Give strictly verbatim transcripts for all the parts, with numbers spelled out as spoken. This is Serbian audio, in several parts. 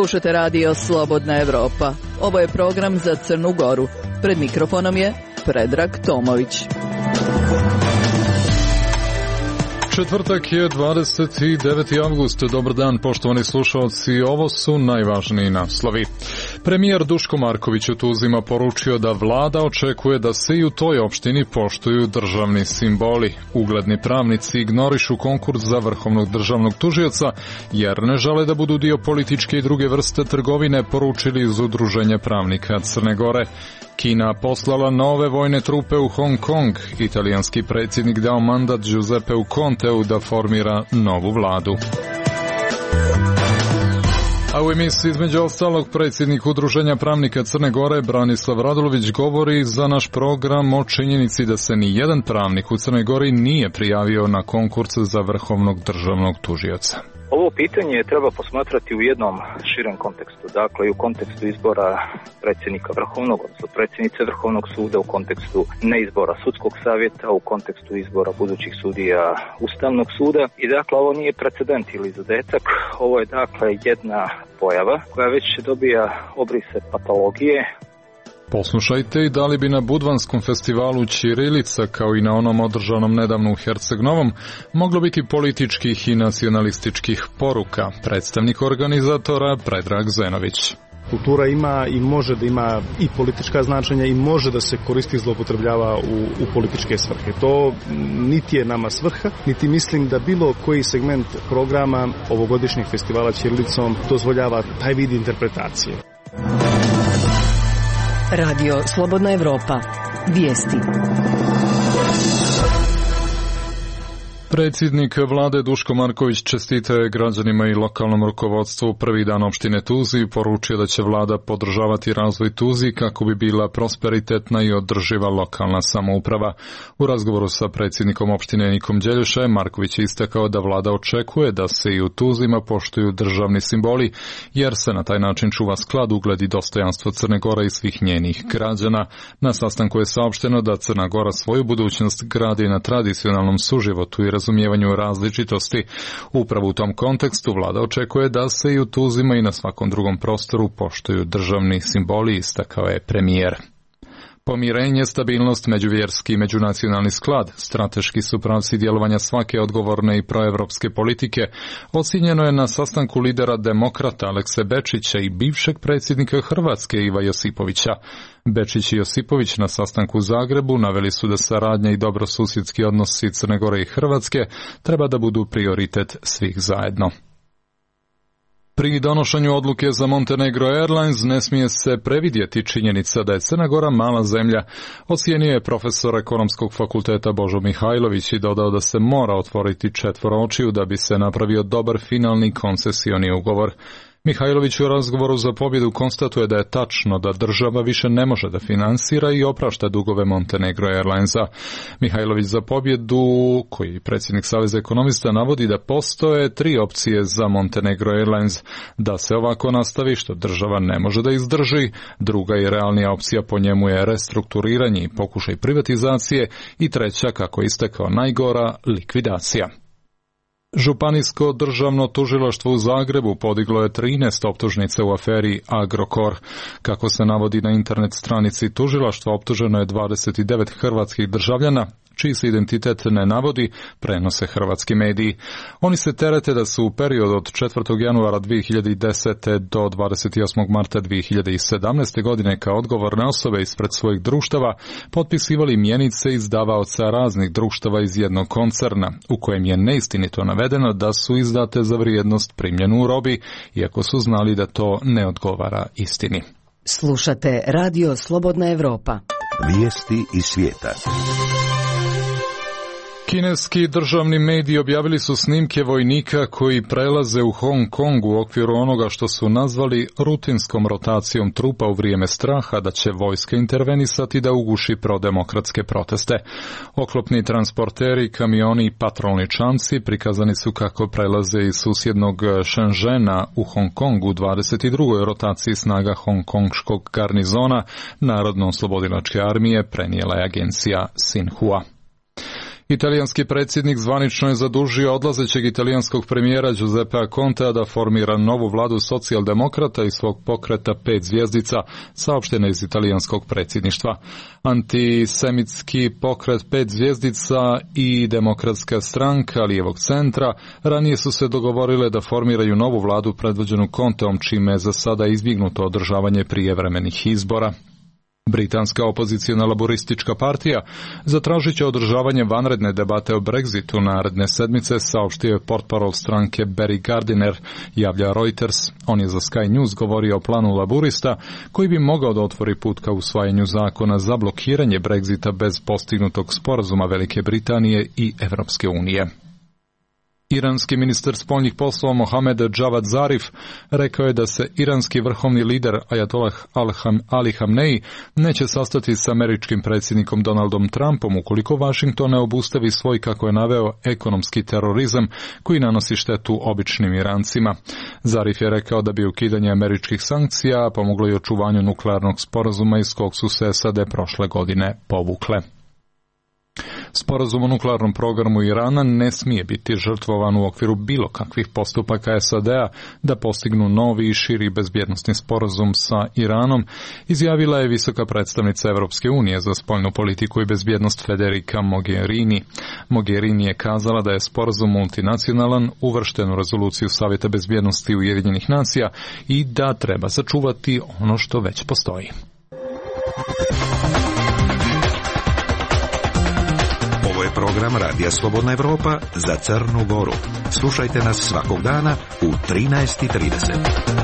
Slušate radio Slobodna Evropa. Ovo je program za Crnu Goru. Pred mikrofonom je Predrag Tomović. Četvrtak je dvadeset deveti avgust. Dobar dan, poštovani slušalci. Ovo su najvažniji naslovi. Premijer Duško Marković u Tuzima poručio da vlada očekuje da se i u toj opštini poštuju državni simboli. Ugledni pravnici ignorišu konkurs za vrhovnog državnog tužioca jer ne žele da budu dio političke i druge vrste trgovine, poručili iz Udruženja pravnika Crne Gore. Kina poslala nove vojne trupe u Hong Kong. Italijanski predsjednik dao mandat Giuseppeu Conteu da formira novu vladu. A u emisiji između ostalog predsjednik Udruženja pravnika Crne Gore Branislav Radulović govori za naš program o činjenici da se ni jedan pravnik u Crnoj Gori nije prijavio na konkurs za vrhovnog državnog tužioca. Ovo pitanje treba posmatrati u jednom širem kontekstu, dakle i u kontekstu izbora predsjednika Vrhovnog, odnosno predsjednice Vrhovnog suda, u kontekstu neizbora sudskog savjeta, u kontekstu izbora budućih sudija Ustavnog suda. I dakle ovo nije precedent ili izuzetak, ovo je dakle jedna pojava koja već dobija obrise patologije. Poslušajte i da li bi na Budvanskom festivalu ćirilica, kao i na onom održanom nedavno u Herceg-Novom, moglo biti političkih i nacionalističkih poruka. Predstavnik organizatora Predrag Zenović. Kultura ima i može da ima i politička značenja i može da se koristi i zloupotrebljava u, u političke svrhe. To niti je nama svrha, niti mislim da bilo koji segment programa ovogodišnjeg festivala ćirilicom dozvoljava taj vid interpretacije. Radio Slobodna Evropa. Vijesti. Predsjednik vlade Duško Marković čestitao je građanima i lokalnom rukovodstvu prvi dan opštine Tuzi i poručio da će vlada podržavati razvoj Tuzi kako bi bila prosperitetna i održiva lokalna samouprava. U razgovoru sa predsjednikom opštine Nikom Đeljuša Marković je istakao da vlada očekuje da se i u Tuzima poštuju državni simboli, jer se na taj način čuva sklad, ugled i dostojanstvo Crne Gore i svih njenih građana. Na sastanku je saopšteno da Crna Gora svoju budućnost gradi na tradicionalnom suživotu i razumijevanju različitosti. Upravo u tom kontekstu vlada očekuje da se i u Tuzima i na svakom drugom prostoru poštuju državni simboli, istakao je premijer. Pomirenje, stabilnost, međuvjerski i međunacionalni sklad, strateški su pravci djelovanja svake odgovorne i proevropske politike, ocijenjeno je na sastanku lidera demokrata Alekse Bečića i bivšeg predsjednika Hrvatske Iva Josipovića. Bečić i Josipović na sastanku u Zagrebu naveli su da saradnja i dobrosusjedski odnosi Crne Gore i Hrvatske treba da budu prioritet svih zajedno. Pri donošenju odluke za Montenegro Airlines ne smije se previdjeti činjenica da je Crna Gora mala zemlja, ocijenio je profesor ekonomskog fakulteta Božo Mihajlović i dodao da se mora otvoriti četvoro očiju da bi se napravio dobar finalni koncesioni ugovor. Mihajlović u razgovoru za pobjedu konstatuje da je tačno da država više ne može da finansira i oprašta dugove Montenegro Airlinesa. Mihajlović za pobjedu, koji predsjednik Saveza ekonomista, navodi da postoje tri opcije za Montenegro Airlines: da se ovako nastavi, što država ne može da izdrži, druga i realnija opcija po njemu je restrukturiranje i pokušaj privatizacije i treća, kako je istakao najgora, likvidacija. Županijsko državno tužilaštvo u Zagrebu podiglo je trinaest optužnica u aferi Agrokor. Kako se navodi na internet stranici tužilaštva, optuženo je dvadeset devet hrvatskih državljana, čiji se identitet ne navodi, prenose hrvatski mediji. Oni se terete da su u periodu od četvrtog januara dvije hiljade desete do dvadeset osmog marta dvije hiljade sedamnaeste. godine kao odgovorne osobe ispred svojih društava potpisivali mjenice izdavaoca raznih društava iz jednog koncerna, u kojem je neistinito navedeno da su izdate za vrijednost primljenu u robi, iako su znali da to ne odgovara istini. Slušate Radio Slobodna Evropa. Vijesti iz svijeta. Kineski državni mediji objavili su snimke vojnika koji prelaze u Hong Kong u okviru onoga što su nazvali rutinskom rotacijom trupa u vrijeme straha da će vojska intervenisati da uguši prodemokratske proteste. Oklopni transporteri, kamioni i patrolni čamci prikazani su kako prelaze iz susjednog Shenzhena u Hong Kongu u dvadeset drugoj rotaciji snaga hongkongškog garnizona Narodno-oslobodilačke armije, prenijela je agencija Sinhua. Italijanski predsjednik zvanično je zadužio odlazećeg italijanskog premijera Giuseppea Contea da formira novu vladu socijaldemokrata i svog pokreta pet zvjezdica, saopšteno iz italijanskog predsjedništva. Antisemitski pokret pet zvjezdica i demokratska stranka lijevog centra ranije su se dogovorile da formiraju novu vladu predvođenu Conteom, čime je za sada izbjegnuto održavanje prijevremenih izbora. Britanska opozicijona laboristička partija zatražit će održavanje vanredne debate o Brexitu naredne sedmice, saopštio je portparol stranke Barry Gardiner, javlja Reuters. On je za Sky News govorio o planu laborista koji bi mogao da otvori put ka usvajanju zakona za blokiranje Brexita bez postignutog sporazuma Velike Britanije i Evropske unije. Iranski ministar spoljnih poslova Mohamed Javad Zarif rekao je da se iranski vrhovni lider Ajatollah Ali Khamenei neće sastati s američkim predsjednikom Donaldom Trumpom ukoliko Washington ne obustavi svoj, kako je naveo, ekonomski terorizam koji nanosi štetu običnim Irancima. Zarif je rekao da bi ukidanje američkih sankcija pomoglo i očuvanju nuklearnog sporazuma iz kog su se S A D prošle godine povukle. Sporazum o nuklearnom programu Irana ne smije biti žrtvovan u okviru bilo kakvih postupaka S A D-a da postignu novi i širi bezbjednosni sporazum sa Iranom, izjavila je visoka predstavnica Evropske unije za spoljnu politiku i bezbjednost Federica Mogherini. Mogherini je kazala da je sporazum multinacionalan, uvršten u rezoluciju Savjeta bezbjednosti Ujedinjenih nacija i da treba sačuvati ono što već postoji. Ovo je program Radija Slobodna Evropa za Crnu Goru. Slušajte nas svakog dana u trinaest i trideset.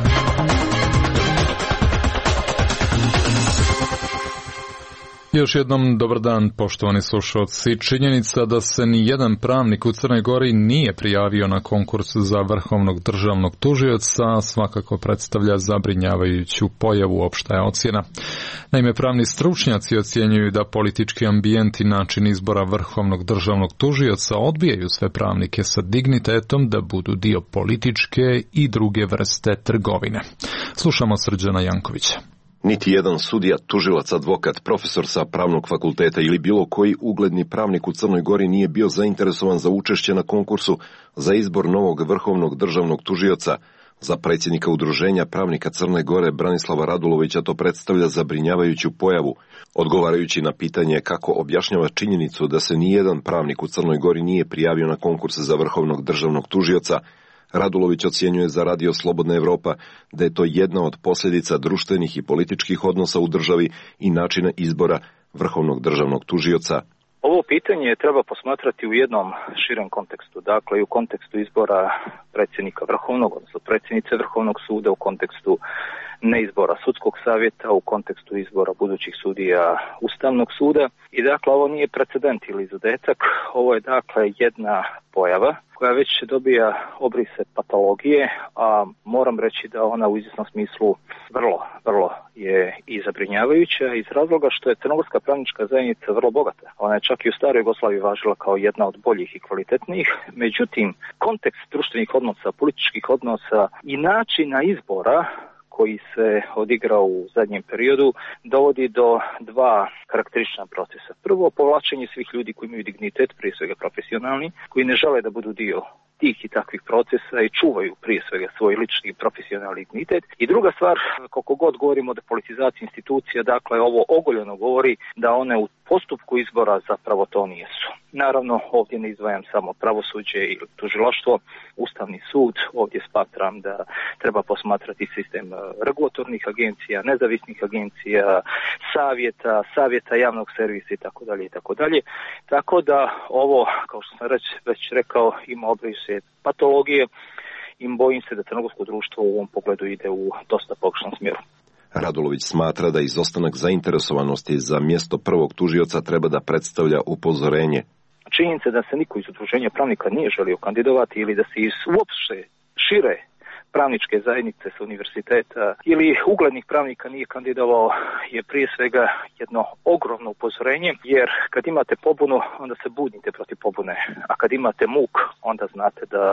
Još jednom dobar dan, poštovani slušalci. Činjenica da se ni jedan pravnik u Crnoj Gori nije prijavio na konkurs za vrhovnog državnog tužioca svakako predstavlja zabrinjavajuću pojavu, opšta je ocjena. Naime, pravni stručnjaci ocjenjuju da politički ambijent i način izbora vrhovnog državnog tužioca odbijaju sve pravnike sa dignitetom da budu dio političke i druge vrste trgovine. Slušamo Srđana Jankovića. Niti jedan sudija, tužilac, advokat, profesor sa pravnog fakulteta ili bilo koji ugledni pravnik u Crnoj Gori nije bio zainteresovan za učešće na konkursu za izbor novog vrhovnog državnog tužioca. Za predsjednika Udruženja pravnika Crne Gore Branislava Radulovića to predstavlja zabrinjavajuću pojavu. Odgovarajući na pitanje kako objašnjava činjenicu da se nijedan pravnik u Crnoj Gori nije prijavio na konkurs za vrhovnog državnog tužioca, Radulović ocjenjuje za Radio Slobodna Evropa da je to jedna od posljedica društvenih i političkih odnosa u državi i načina izbora vrhovnog državnog tužioca. Ovo pitanje treba posmatrati u jednom širem kontekstu, dakle i u kontekstu izbora predsjednika Vrhovnog, odnosno predsjednice Vrhovnog suda, u kontekstu neizbora sudskog savjeta, u kontekstu izbora budućih sudija Ustavnog suda. I dakle ovo nije precedent ili izuzetak, ovo je dakle jedna pojava koja već dobija obrise patologije, a moram reći da ona u izvjesnom smislu vrlo, vrlo je i zabrinjavajuća iz razloga što je crnogorska pravnička zajednica vrlo bogata. Ona je čak i u staroj Jugoslaviji važila kao jedna od boljih i kvalitetnijih, međutim kontekst društvenih odnosa, političkih odnosa i načina izbora koji se odigrao u zadnjem periodu, dovodi do dva karakteristična procesa. Prvo, povlačenje svih ljudi koji imaju dignitet, prije svega profesionalni, koji ne žele da budu dio tih i takvih procesa i čuvaju prije svega svoj lični profesionalni dignitet. I druga stvar, koliko god govorimo o depolitizaciji institucija, dakle ovo ogoljeno govori da one u postupku izbora zapravo to nijesu. Naravno, ovdje ne izdvajam samo pravosuđe ili tužilaštvo, Ustavni sud, ovdje smatram da treba posmatrati sistem regulatornih agencija, nezavisnih agencija, savjeta, savjeta javnog servisa i tako dalje i tako dalje. Tako da ovo, kao što sam već, već rekao, ima obrise patologije i bojim se da crnogorsko društvo u ovom pogledu ide u dosta pogrešnom smjeru. Radulović smatra da izostanak zainteresovanosti za mjesto prvog tužioca treba da predstavlja upozorenje. Činjenica da se niko iz udruženja pravnika nije želio kandidovati ili da se iz uopšte šire pravničke zajednice sa univerziteta ili uglednih pravnika nije kandidovao je prije svega jedno ogromno upozorenje, jer kad imate pobunu onda se budite protiv pobune, a kad imate muk onda znate da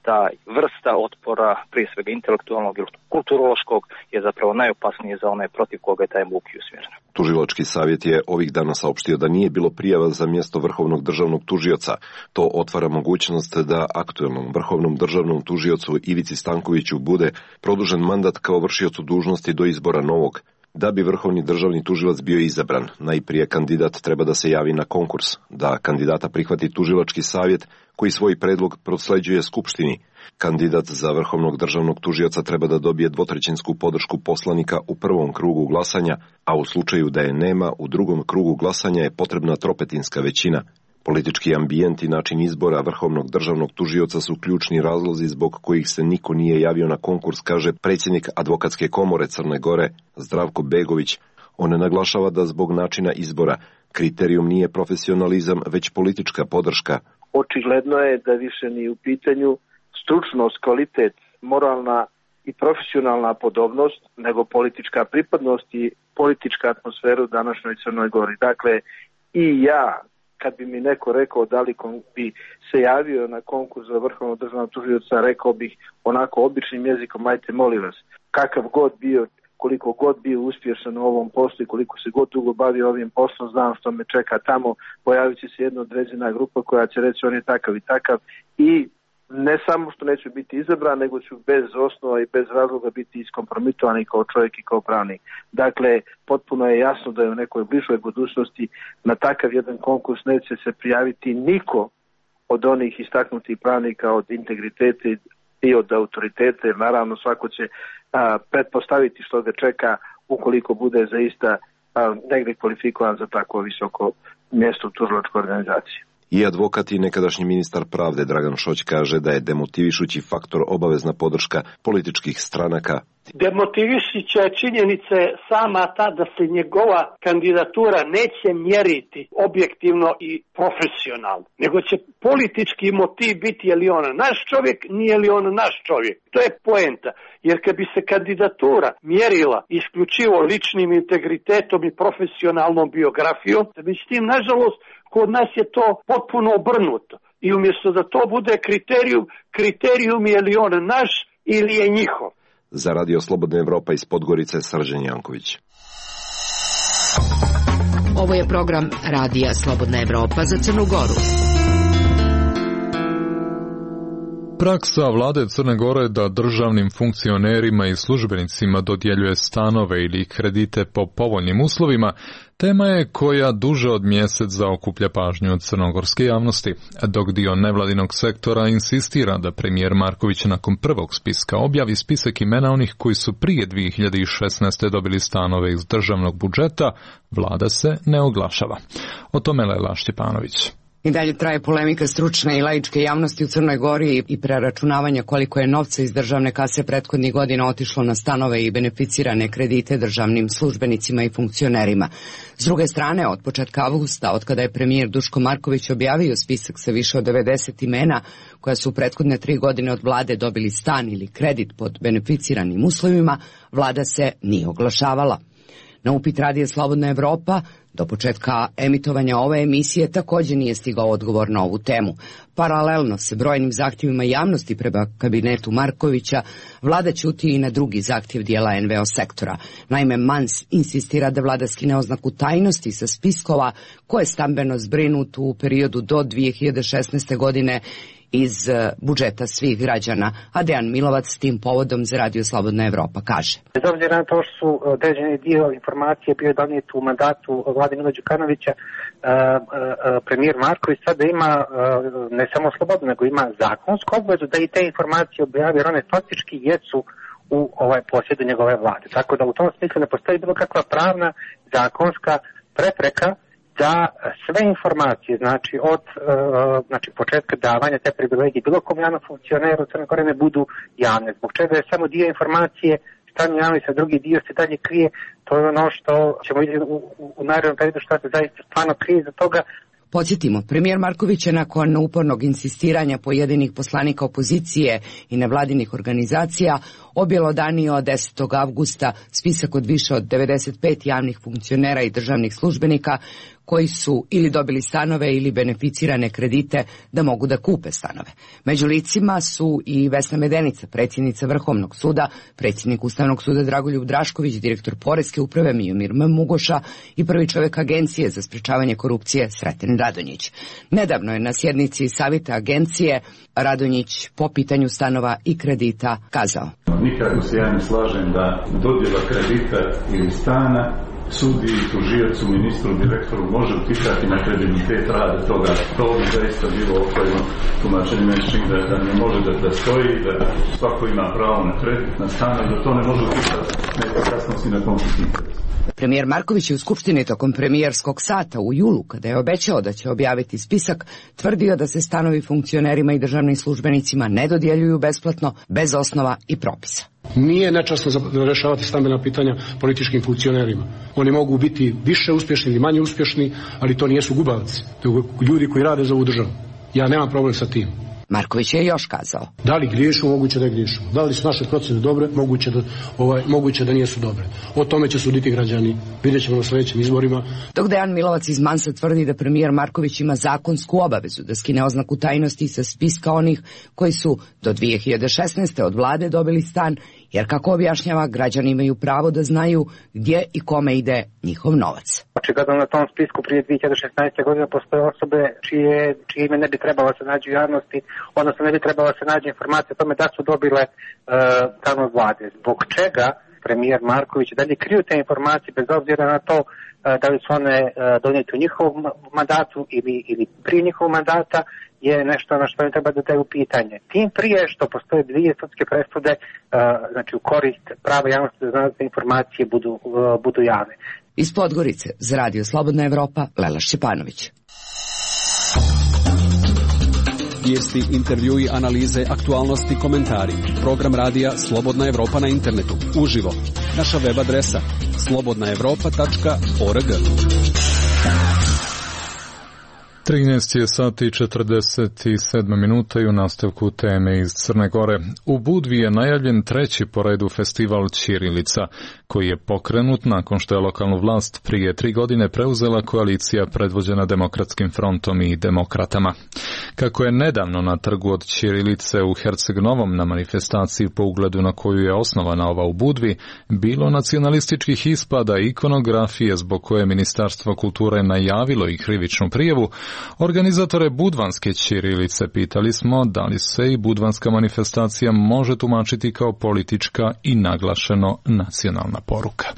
ta vrsta otpora, prije svega intelektualnog ili kulturološkog, je zapravo najopasnije za one protiv koga je taj muki usmjeren. Tužilački savjet je ovih dana saopštio da nije bilo prijava za mjesto vrhovnog državnog tužioca. To otvara mogućnost da aktuelnom vrhovnom državnom tužiocu Ivici Stankoviću bude produžen mandat kao vršiocu dužnosti do izbora novog. Da bi vrhovni državni tužilac bio izabran, najprije kandidat treba da se javi na konkurs, da kandidata prihvati tužilački savjet koji svoj predlog prosleđuje Skupštini. Kandidat za vrhovnog državnog tužioca treba da dobije dvotrećinsku podršku poslanika u prvom krugu glasanja, a u slučaju da je nema, u drugom krugu glasanja je potrebna tropetinska većina. Politički ambijent i način izbora vrhovnog državnog tužioca su ključni razlozi zbog kojih se niko nije javio na konkurs, kaže predsjednik Advokatske komore Crne Gore Zdravko Begović. On naglašava da zbog načina izbora kriterijum nije profesionalizam, već politička podrška. Očigledno je da više nije u pitanju stručnost, kvalitet, moralna i profesionalna podobnost, nego politička pripadnost i politička atmosfera u današnjoj Crnoj Gori. Dakle, i ja, kad bi mi neko rekao da li bi se javio na konkurs za vrhovnog državnog tužioca, rekao bih onako običnim jezikom, ajte molim vas, kakav god bio, koliko god bio uspješan u ovom poslu i koliko se god dugo bavio ovim poslom, znam što me čeka tamo, pojavit će se jedna određena grupa koja će reći on je takav i takav i ne samo što neću biti izabran, nego ću bez osnova i bez razloga biti iskompromitovan i kao čovjek i kao pravnik. Dakle, potpuno je jasno da je u nekoj bližoj budućnosti na takav jedan konkurs neće se prijaviti niko od onih istaknutih pravnika od integriteta i od autoriteta, jer naravno svako će a, pretpostaviti što ga čeka ukoliko bude zaista a, negdje kvalifikovan za tako visoko mjesto u tužilačkoj organizaciji. I advokat i nekadašnji ministar pravde Dragan Šoć kaže da je demotivišući faktor obavezna podrška političkih stranaka. Demotivišića je činjenica sama ta da se njegova kandidatura neće mjeriti objektivno i profesionalno, nego će politički motiv biti je li on naš čovjek, nije li on naš čovjek. To je poenta, jer kad bi se kandidatura mjerila isključivo ličnim integritetom i profesionalnom biografijom, da bi s tim, nažalost, kod nas je to potpuno obrnuto. I umjesto da to bude kriterijum, kriterijum je li on naš ili je njihov. Za Radio Slobodna Evropa iz Podgorice, Srđan Janković. Ovo je program Radija Slobodna Evropa za Crnu Goru. Praksa vlade Crne Gore da državnim funkcionerima i službenicima dodjeljuje stanove ili kredite po povoljnim uslovima tema je koja duže od mjesec zaokuplja pažnju od crnogorske javnosti, dok dio nevladinog sektora insistira da premijer Marković nakon prvog spiska objavi spisak imena onih koji su prije dvije hiljade šesnaeste. dobili stanove iz državnog budžeta, vlada se ne oglašava. O tome Lela Štipanović. I dalje traje polemika stručne i laičke javnosti u Crnoj Gori i preračunavanja koliko je novca iz državne kase prethodnih godina otišlo na stanove i beneficirane kredite državnim službenicima i funkcionerima. S druge strane, od početka avgusta, od kada je premijer Duško Marković objavio spisak sa više od devedeset imena koja su prethodne tri godine od vlade dobili stan ili kredit pod beneficiranim uslovima, vlada se nije oglašavala. Na upit Radija Slobodna Evropa, do početka emitovanja ove emisije također nije stigao odgovor na ovu temu. Paralelno se brojnim zahtjevima javnosti prema kabinetu Markovića, vlada ćuti i na drugi zahtjev dijela en ve o sektora. Naime, Mans insistira da vlada skine oznaku tajnosti sa spiskova koje je stambeno zbrinut u periodu do dvije hiljade šesnaeste. godine iz budžeta svih građana, a Dejan Milovac s tim povodom za Radio Slobodna Evropa kaže. Bez obzira na to što su određeni dio informacije bio donijet u mandatu vlade Mila Đukanovića, premijer Marković sada ima ne samo slobodno, nego ima zakonsku obvezu da i te informacije objavi, jer one faktički jesu u ovaj posjedu njegove vlade. Tako da u tom smislu ne postoji bilo kakva pravna, zakonska prepreka da sve informacije, znači od uh, znači početka davanja te privilegije bilo kom javnom funkcioneru u Crnoj Gori ne budu javne. Zbog čega je samo dio informacije stavljen javno sa drugi dio se dalje krije, to je ono što ćemo vidjeti u, u, u narednom periodu što se zaista stvarno krije za toga. Podsjetimo, premijer Marković je nakon upornog insistiranja pojedinih poslanika opozicije i nevladinih organizacija objelodanio desetog avgusta spisak od više od devedeset pet javnih funkcionera i državnih službenika koji su ili dobili stanove ili beneficirane kredite da mogu da kupe stanove. Među licima su i Vesna Medenica, predsjednica Vrhovnog suda, predsjednik Ustavnog suda Dragoljub Drašković, direktor Poreske uprave Mijomir Mugoša i prvi čovjek Agencije za sprečavanje korupcije Sreten Radonjić. Nedavno je na sjednici Savjeta Agencije Radonjić po pitanju stanova i kredita kazao: Nikako se ja ne slažem da dodjela kredita ili stana sudi, tužiocu, ministru, direktoru može uticati na kredibilitet rada toga. To bi zaista bilo okojno tumačenje, mislim da, da ne može da, da stoji, da svako ima pravo na kredit, na stan, i da to ne može uticati na efikasnost i na konflikt interesa. Premijer Marković je u Skupštini tokom premijerskog sata u julu, kada je obećao da će objaviti spisak, tvrdio da se stanovi funkcionerima i državnim službenicima ne dodjeljuju besplatno, bez osnova i propisa. Nije nečasno rešavati stambena pitanja političkim funkcionerima. Oni mogu biti više uspješni ili manje uspješni, ali to nijesu gubavci. To je ljudi koji rade za ovu državu. Ja nemam problem sa tim. Marković je još kazao: Da li griješimo, moguće da griješimo. Da li su naše procene dobre, moguće da, ovaj, moguće da nijesu dobre. O tome će suditi građani. Vidjet ćemo na sljedećim izborima. Dok Dejan Milovac iz Mansa tvrdi da premijer Marković ima zakonsku obavezu da skine oznaku tajnosti sa spiska onih koji su do dvije hiljade šesnaeste. od vlade dobili stan, jer kako objašnjava, građani imaju pravo da znaju gdje i kome ide njihov novac. Očigledno na tom spisku prije dvije hiljade šesnaeste. godine postoje osobe čije, čije ime ne bi trebalo se naći u javnosti, odnosno ne bi trebalo se naći informacije o tome da su dobile uh, stan od vlade. Zbog čega premijer Marković da li kriju te informacije bez obzira na to uh, da li su one uh, donijete u njihovom mandatu ili, ili prije njihovog mandata, je nešto na što ne treba da daju pitanje. Tim prije što postoje dvije sudske presude, uh, znači u korist prava javnosti da znate informacije budu, uh, budu javne. Iz Podgorice za Radio Slobodna Evropa, Lela Šćepanović. Vijesti, intervjui, analize, aktualnosti, komentari. Program radija Slobodna Evropa na internetu. Uživo. Naša web adresa slobodna evropa tačka org. trinaest je sati i četrdeset sedam minuta i u nastavku teme iz Crne Gore. U Budvi je najavljen treći po redu festival Ćirilica, koji je pokrenut nakon što je lokalnu vlast prije tri godine preuzela koalicija predvođena Demokratskim frontom i demokratama. Kako je nedavno na trgu od Ćirilice u Herceg Novom na manifestaciji po ugledu na koju je osnovana ova u Budvi, bilo nacionalističkih ispada i ikonografije zbog koje je Ministarstvo kulture najavilo i krivičnu prijavu, organizatore Budvanske Ćirilice pitali smo da li se i budvanska manifestacija može tumačiti kao politička i naglašeno nacionalna poruka.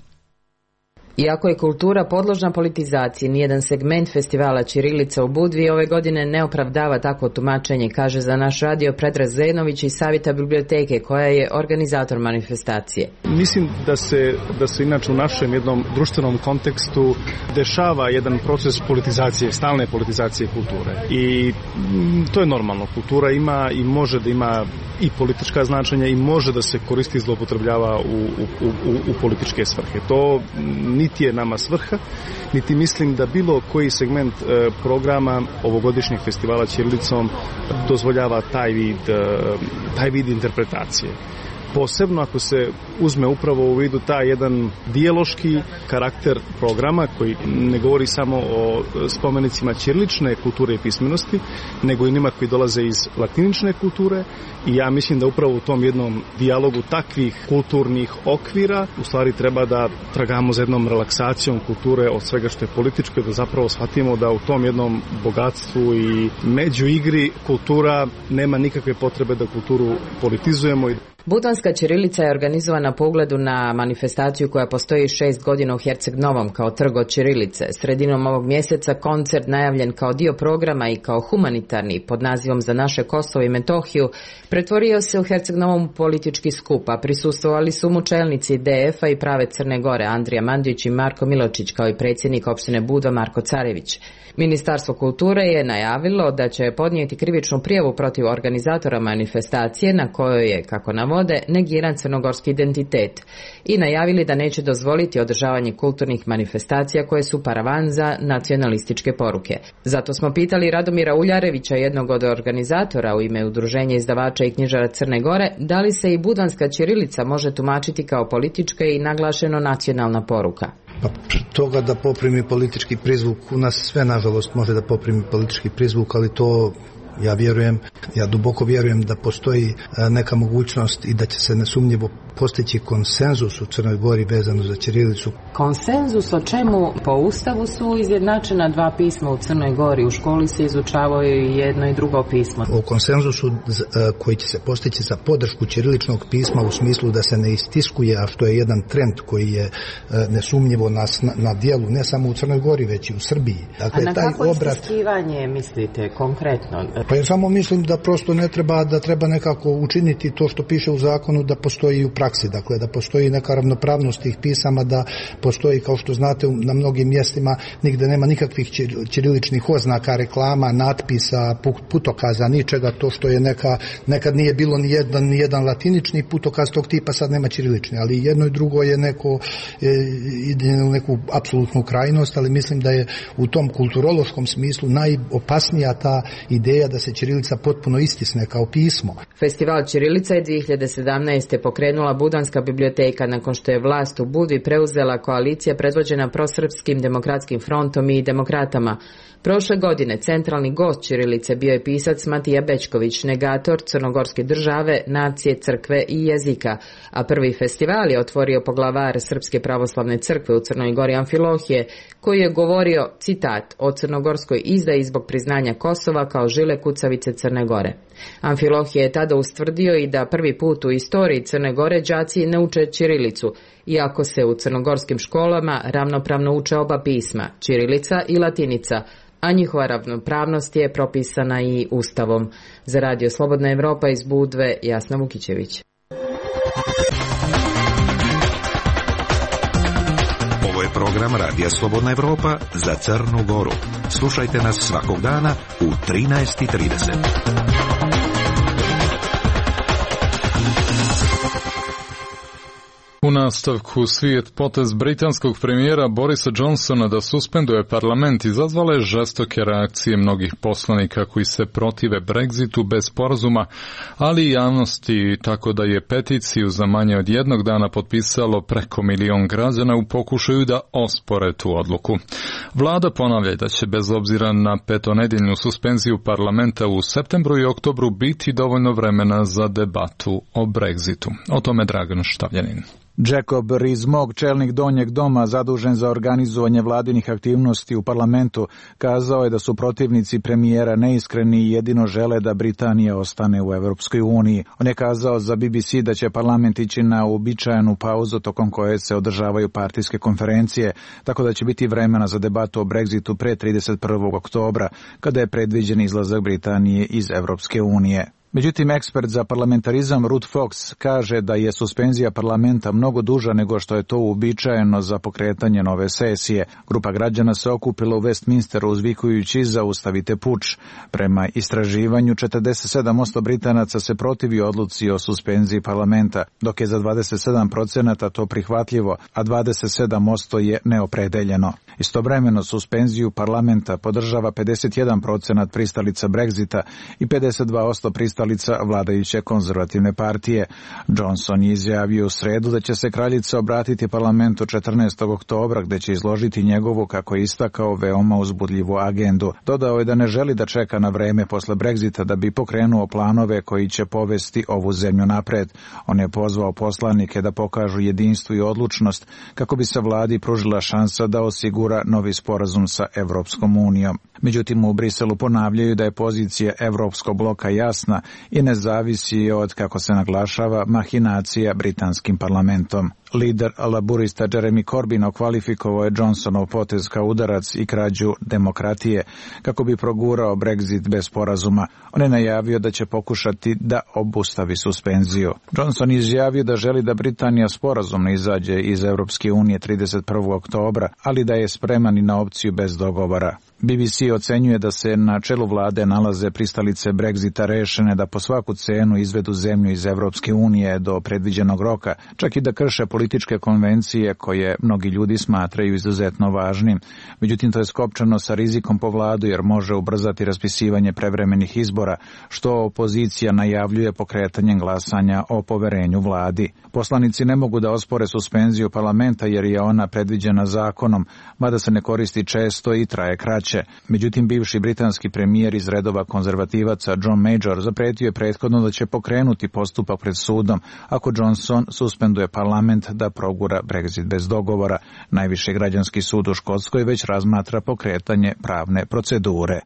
Iako je kultura podložna politizaciji, nijedan segment festivala Ćirilica u Budvi ove godine ne opravdava takvo tumačenje, kaže za naš radio Predrag Zenović iz Savjeta biblioteke, koja je organizator manifestacije. Mislim da se, da se inače u našem jednom društvenom kontekstu dešava jedan proces politizacije, stalne politizacije kulture. I to je normalno. Kultura ima i može da ima i politička značenja i može da se koristi i zloupotrebljava u, u, u, u političke svrhe. To niti je nama svrha, niti mislim da bilo koji segment e, programa ovogodišnjeg festivala Ćirilicom dozvoljava taj vid, e, taj vid interpretacije. Posebno ako se uzme upravo u vidu taj jedan dijaloški karakter programa koji ne govori samo o spomenicima ćirilične kulture i pismenosti, nego i njima koji dolaze iz latinične kulture, i ja mislim da upravo u tom jednom dijalogu takvih kulturnih okvira u stvari treba da tragamo za jednom relaksacijom kulture od svega što je političko i da zapravo shvatimo da u tom jednom bogatstvu i među igri kultura nema nikakve potrebe da kulturu politizujemo. Budvanska Ćirilica je organizovana po ugledu na manifestaciju koja postoji šest godina u Herceg Novom kao trg od ćirilice. Sredinom ovog mjeseca koncert najavljen kao dio programa i kao humanitarni pod nazivom Za naše Kosovo i Metohiju pretvorio se u Herceg Novom politički skup, a prisustvovali su mu čelnici D F-a i Prave Crne Gore Andrija Mandić i Marko Miločić, kao i predsjednik opštine Budva Marko Carević. Ministarstvo kulture je najavilo da će podnijeti krivičnu prijavu protiv organizatora manifestacije na kojoj je, kako navodi, navode, negiran crnogorski identitet i najavili da neće dozvoliti održavanje kulturnih manifestacija koje su paravan za nacionalističke poruke. Zato smo pitali Radomira Uljarevića, jednog od organizatora u ime Udruženja izdavača i knjižara Crne Gore, da li se i budanska ćirilica može tumačiti kao politička i naglašeno nacionalna poruka. Pa toga da poprimi politički prizvuk, u nas sve nažalost može da poprimi politički prizvuk, ali to ja vjerujem, ja duboko vjerujem da postoji neka mogućnost i da će se nesumnjivo postići konsenzus u Crnoj Gori vezano za ćirilicu. Konsenzus o čemu? Po Ustavu su izjednačena dva pisma u Crnoj Gori. U školi se izučavaju i jedno i drugo pismo. O konsenzusu koji će se postići za podršku ćiriličnog pisma u smislu da se ne istiskuje, a što je jedan trend koji je nesumnjivo na, na dijelu ne samo u Crnoj Gori, već i u Srbiji. Dakle, a na taj kako obrat... istiskivanje mislite konkretno? Pa ja samo mislim da prosto ne treba, da treba nekako učiniti to što piše u zakonu da postoji u praksi, dakle da postoji neka ravnopravnost tih pisama, da postoji, kao što znate, na mnogim mjestima nigde nema nikakvih ćiriličnih oznaka, reklama, natpisa, putokaza, ničega, to što je neka, nekad nije bilo ni jedan, ni jedan latinični putokaz tog tipa, sad nema ćirilični, ali jedno i drugo je neko, e, ide u neku apsolutnu krajnost, ali mislim da je u tom kulturološkom smislu najopasnija ta ideja da se ćirilica potpuno istisne kao pismo. Festival ćirilica je dvije hiljade sedamnaeste. pokrenula Budanska biblioteka nakon što je vlast u Budvi preuzela koalicija predvođena prosrpskim demokratskim frontom i demokratama. Prošle godine centralni gost ćirilice bio je pisac Matija Bećković, negator crnogorske države, nacije, crkve i jezika, a prvi festival je otvorio poglavar Srpske pravoslavne crkve u Crnoj Gori Amfilohije, koji je govorio, citat, o crnogorskoj izdaji zbog priznanja Kosova kao žile kucavice Crne Gore. Amfilohije je tada ustvrdio i da prvi put u istoriji Crne Gore đaci ne uče ćirilicu, iako se u crnogorskim školama ravnopravno uče oba pisma, ćirilica i latinica, a njihova ravnopravnost je propisana i Ustavom. Za Radio Slobodna Evropa iz Budve, Jasna Vukićević. Ovo je program Radija Slobodna Evropa za Crnu Goru. Slušajte nas svakog dana u trinaest i trideset. U nastavku, svijet potez britanskog premijera Borisa Johnsona da suspenduje parlament izazvala je žestoke reakcije mnogih poslanika koji se protive Brexitu bez sporazuma, ali i javnosti, tako da je peticiju za manje od jednog dana potpisalo preko milion građana u pokušaju da ospore tu odluku. Vlada ponavlja da će bez obzira na petonedeljnu suspenziju parlamenta u septembru i oktobru biti dovoljno vremena za debatu o Brexitu. O tome Dragan Štavljanin. Jacob Rees-Mogg, čelnik Donjeg doma zadužen za organizovanje vladinih aktivnosti u parlamentu, kazao je da su protivnici premijera neiskreni i jedino žele da Britanija ostane u Evropskoj uniji. On je kazao za B B C da će parlament ići na uobičajenu pauzu tokom koje se održavaju partijske konferencije, tako da će biti vremena za debatu o Brexitu pre trideset prvog oktobra, kada je predviđen izlazak Britanije iz Evropske unije. Međutim, ekspert za parlamentarizam Ruth Fox kaže da je suspenzija parlamenta mnogo duža nego što je to uobičajeno za pokretanje nove sesije. Grupa građana se okupila u Westminsteru uzvikujući zaustavite puč. Prema istraživanju, četrdeset sedam posto Britanaca se protivi odluci o suspenziji parlamenta, dok je za dvadeset sedam procenata to prihvatljivo, a dvadeset sedam posto je neopredeljeno. Istovremeno suspenziju parlamenta podržava pedeset jedan procenat pristalica Brexita i pedeset dva posto pristalica vladajuće konzervativne partije. Johnson je izjavio u sredu da će se kraljica obratiti parlamentu četrnaestog oktobra, gde će izložiti njegovu, kako je istakao, veoma uzbudljivu agendu. Dodao je da ne želi da čeka na vreme posle Brexita da bi pokrenuo planove koji će povesti ovu zemlju napred. On je pozvao poslanike da pokažu jedinstvo i odlučnost kako bi se vladi pružila šansa da osigura novi sporazum sa Evropskom unijom. Međutim, u Briselu ponavljaju da je pozicija Evropskog bloka jasna i ne zavisi od, kako se naglašava, mahinacija britanskim parlamentom. Lider laburista Jeremy Corbyn okvalifikovao je Johnsonov potez kao udarac i krađu demokratije kako bi progurao Brexit bez sporazuma. On je najavio da će pokušati da obustavi suspenziju. Johnson izjavio da želi da Britanija sporazumno izađe iz Evropske unije trideset prvog oktobra, ali da je spreman i na opciju bez dogovora. B B C ocenjuje da se na čelu vlade nalaze pristalice Brexita rešene da po svaku cenu izvedu zemlju iz Evropske unije do predviđenog roka, čak i da krše političke konvencije koje mnogi ljudi smatraju izuzetno važnim. Međutim, to je skopčano sa rizikom po vladu jer može ubrzati raspisivanje prevremenih izbora, što opozicija najavljuje pokretanjem glasanja o poverenju vladi. Poslanici ne mogu da ospore suspenziju parlamenta jer je ona predviđena zakonom, mada se ne koristi često i traje kraće. Međutim, bivši britanski premijer iz redova konzervativaca John Major zapretio je prethodno da će pokrenuti postupak pred sudom ako Johnson suspenduje parlament da progura Brexit bez dogovora. Najviši građanski sud u Škotskoj već razmatra pokretanje pravne procedure.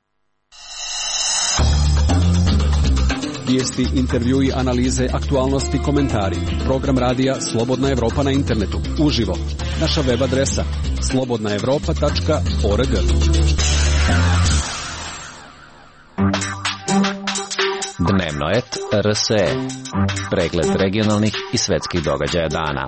Vijesti, intervjui, analize, aktualnosti, komentari. Program radija Slobodna Evropa na internetu. Uživo. Naša web adresa slobodna evropa tačka org. Dnevno et R S E. Pregled regionalnih i svetskih događaja dana.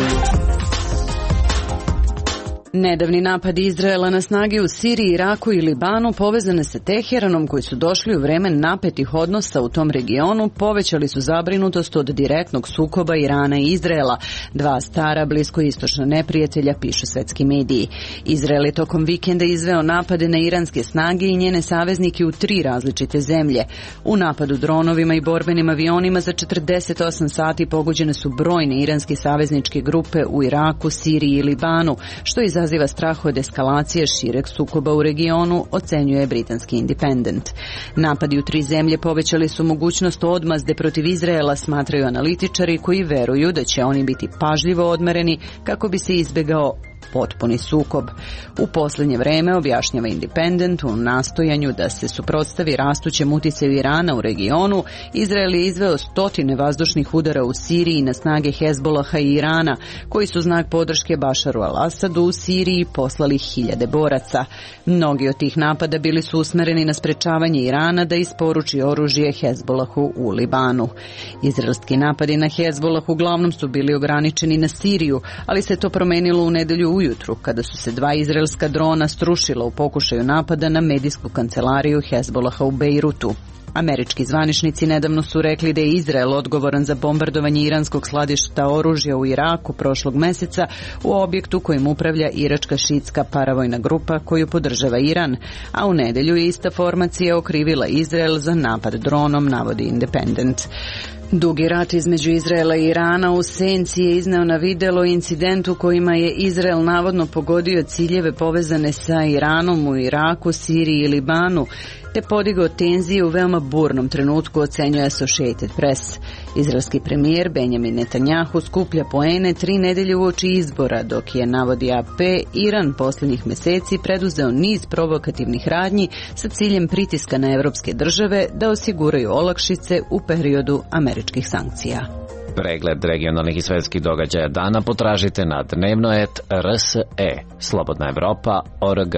Nedavni napadi Izraela na snage u Siriji, Iraku i Libanu povezane sa Teheranom koji su došli u vreme napetih odnosa u tom regionu povećali su zabrinutost od direktnog sukoba Irana i Izraela, dva stara bliskoistočna neprijatelja, pišu svetski mediji. Izrael je tokom vikenda izveo napade na iranske snage i njene saveznike u tri različite zemlje. U napadu dronovima i borbenim avionima za četrdeset osam sati pogođene su brojne iranske savezničke grupe u Iraku, Siriji i Libanu, što je izaziva strah od eskalacije šireg sukoba u regionu, ocenjuje britanski Independent. Napadi u tri zemlje povećali su mogućnost odmazde protiv Izraela, smatraju analitičari koji veruju da će oni biti pažljivo odmereni kako bi se izbegao potpuni sukob. U posljednje vreme, objašnjava Independent, u nastojanju da se suprotstavi rastućem uticaju Irana u regionu, Izrael je izveo stotine vazdušnih udara u Siriji na snage Hezbolaha i Irana, koji su znak podrške Bašaru al-Asadu u Siriji poslali hiljade boraca. Mnogi od tih napada bili su usmereni na sprečavanje Irana da isporuči oružje Hezbolahu u Libanu. Izraelski napadi na Hezbolah uglavnom su bili ograničeni na Siriju, ali se to promenilo u nedelju ujutru, kada su se dva izraelska drona strušila u pokušaju napada na medijsku kancelariju Hezbolaha u Bejrutu. Američki zvaničnici nedavno su rekli da je Izrael odgovoran za bombardovanje iranskog skladišta oružja u Iraku prošlog meseca u objektu kojim upravlja iračka šiitska paravojna grupa koju podržava Iran, a u nedelju je ista formacija okrivila Izrael za napad dronom, navodi Independent. Dugi rat između Izraela i Irana u senci je izneo na videlo incidentu kojima je Izrael navodno pogodio ciljeve povezane sa Iranom u Iraku, Siriji i Libanu, te podigao tenzije u veoma burnom trenutku, ocenjuje Associated Press. Izraelski premijer Benjamin Netanjahu skuplja poene tri nedelje uoči izbora, dok je, navodi A P, Iran posljednjih meseci preduzeo niz provokativnih radnji sa ciljem pritiska na evropske države da osiguraju olakšice u periodu američkih sankcija. Pregled regionalnih i svetskih događaja dana potražite na dnevno et R S E, slobodna evropa tačka org.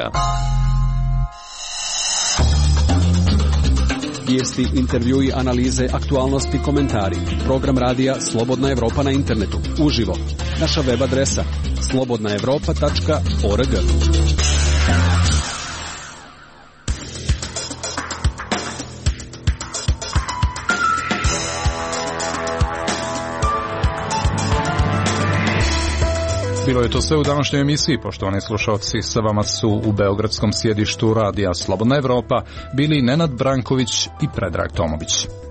Vijesti, intervjui, analize, aktualnosti, komentari. Program radija Slobodna Evropa na internetu. Uživo. Naša web adresa slobodna evropa tačka org. Bilo je to sve u današnjoj emisiji, poštovani slušalci. Sa vama su u beogradskom sjedištu radija Slobodna Evropa bili Nenad Branković i Predrag Tomović.